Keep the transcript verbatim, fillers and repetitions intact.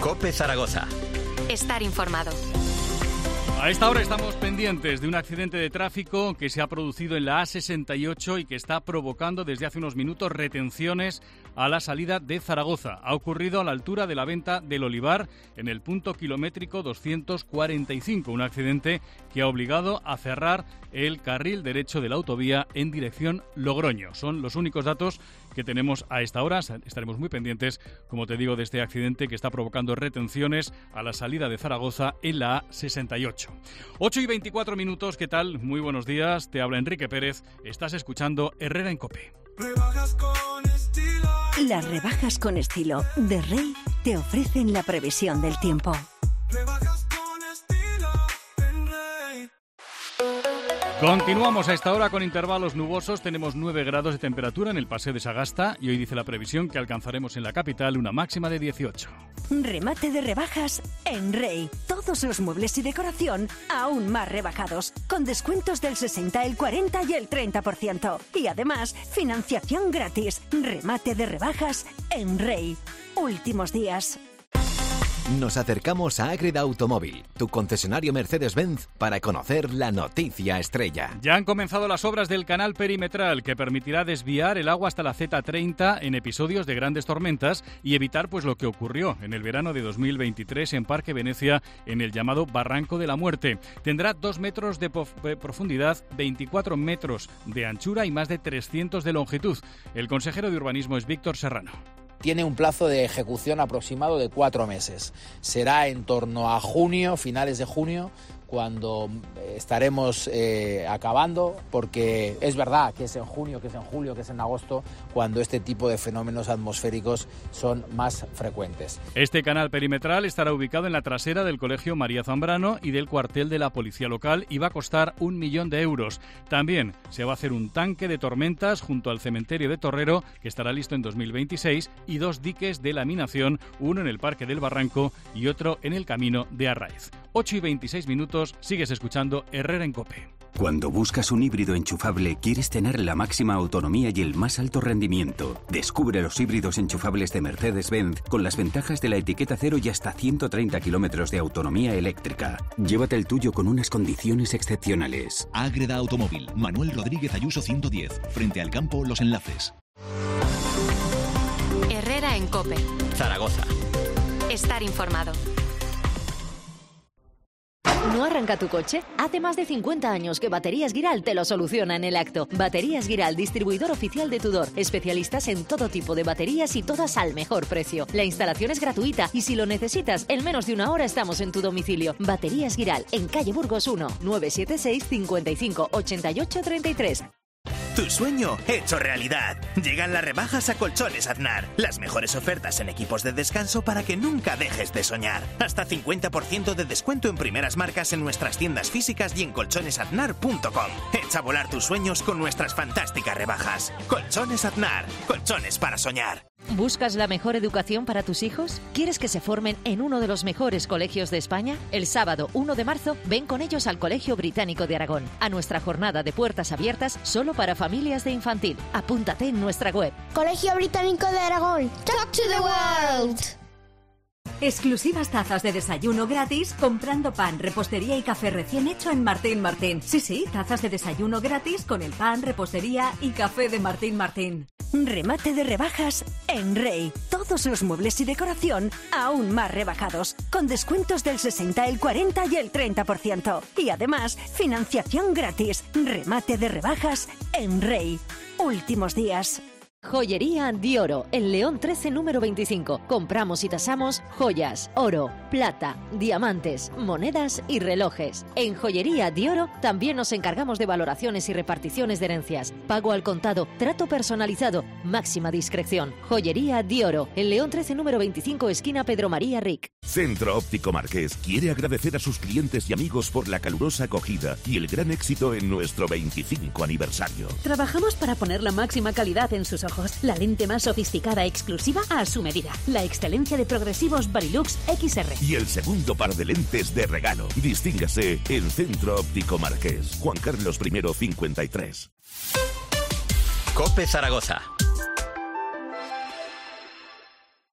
COPE Zaragoza. Estar informado. A esta hora estamos pendientes de un accidente de tráfico que se ha producido en la A sesenta y ocho y que está provocando desde hace unos minutos retenciones a la salida de Zaragoza. Ha ocurrido a la altura de la Venta del Olivar, en el punto kilométrico doscientos cuarenta y cinco. Un accidente que ha obligado a cerrar el carril derecho de la autovía en dirección Logroño. Son los únicos datos que tenemos a esta hora. Estaremos muy pendientes, como te digo, de este accidente que está provocando retenciones a la salida de Zaragoza en la A sesenta y ocho. ocho y veinticuatro minutos, ¿qué tal? Muy buenos días, te habla Enrique Pérez. Estás escuchando Herrera en COPE. Rebajas con estilo. Las rebajas con estilo de Rey te ofrecen la previsión del tiempo. Rebajas con estilo en Rey. Continuamos a esta hora con intervalos nubosos. Tenemos nueve grados de temperatura en el Paseo de Sagasta y hoy dice la previsión que alcanzaremos en la capital una máxima de dieciocho. Remate de rebajas en Rey. Todos los muebles y decoración aún más rebajados, con descuentos del sesenta, el cuarenta y el treinta por ciento. Y además, financiación gratis. Remate de rebajas en Rey. Últimos días. Nos acercamos a Ágreda Automóvil, tu concesionario Mercedes-Benz, para conocer la noticia estrella. Ya han comenzado las obras del canal perimetral, que permitirá desviar el agua hasta la Z treinta en episodios de grandes tormentas y evitar pues lo que ocurrió en el verano de dos mil veintitrés en Parque Venecia, en el llamado Barranco de la Muerte. Tendrá dos metros de profundidad, veinticuatro metros de anchura y más de trescientos de longitud. El consejero de Urbanismo es Víctor Serrano. Tiene un plazo de ejecución aproximado de cuatro meses. Será en torno a junio, finales de junio, cuando estaremos eh, acabando, porque es verdad que es en junio, que es en julio, que es en agosto, cuando este tipo de fenómenos atmosféricos son más frecuentes. Este canal perimetral estará ubicado en la trasera del Colegio María Zambrano y del cuartel de la Policía Local y va a costar un millón de euros. También se va a hacer un tanque de tormentas junto al cementerio de Torrero, que estará listo en dos mil veintiséis, y dos diques de laminación, uno en el Parque del Barranco y otro en el Camino de Arraiz. ocho y veintiséis minutos, sigues escuchando Herrera en COPE. Cuando buscas un híbrido enchufable, quieres tener la máxima autonomía y el más alto rendimiento. Descubre los híbridos enchufables de Mercedes-Benz con las ventajas de la etiqueta cero y hasta ciento treinta kilómetros de autonomía eléctrica. Llévate el tuyo con unas condiciones excepcionales. Ágreda Automóvil, Manuel Rodríguez Ayuso ciento diez, frente al campo Los Enlaces. Herrera en COPE. Zaragoza. Estar informado. ¿No arranca tu coche? Hace más de cincuenta años que Baterías Guiral te lo soluciona en el acto. Baterías Guiral, distribuidor oficial de Tudor. Especialistas en todo tipo de baterías y todas al mejor precio. La instalación es gratuita y si lo necesitas, en menos de una hora estamos en tu domicilio. Baterías Guiral, en calle Burgos uno, nueve siete seis, cinco cinco, ocho ocho tres tres. Tu sueño hecho realidad. Llegan las rebajas a Colchones Aznar. Las mejores ofertas en equipos de descanso para que nunca dejes de soñar. Hasta cincuenta por ciento de descuento en primeras marcas en nuestras tiendas físicas y en colchones aznar punto com. Echa volar tus sueños con nuestras fantásticas rebajas. Colchones Aznar. Colchones para soñar. ¿Buscas la mejor educación para tus hijos? ¿Quieres que se formen en uno de los mejores colegios de España? El sábado uno de marzo, ven con ellos al Colegio Británico de Aragón, a nuestra jornada de puertas abiertas solo para familias de infantil. Apúntate en nuestra web. Colegio Británico de Aragón. Talk to the world. Exclusivas tazas de desayuno gratis comprando pan, repostería y café recién hecho en Martín Martín. Sí, sí, tazas de desayuno gratis con el pan, repostería y café de Martín Martín. Remate de rebajas en Rey. Todos los muebles y decoración aún más rebajados, con descuentos del sesenta, el cuarenta y el treinta por ciento. Y además, financiación gratis. Remate de rebajas en Rey. Últimos días. Joyería Dioro, en León trece número veinticinco. Compramos y tasamos joyas, oro, plata, diamantes, monedas y relojes. En Joyería Dioro también nos encargamos de valoraciones y reparticiones de herencias. Pago al contado, trato personalizado, máxima discreción. Joyería Dioro, en León trece número veinticinco, esquina Pedro María Ric. Centro Óptico Marqués quiere agradecer a sus clientes y amigos por la calurosa acogida y el gran éxito en nuestro veinticinco aniversario. Trabajamos para poner la máxima calidad en sus ojos. La lente más sofisticada e exclusiva a su medida. La excelencia de progresivos Varilux X R. Y el segundo par de lentes de regalo. Distíngase en Centro Óptico Marqués. Juan Carlos I cincuenta y tres. COPE Zaragoza.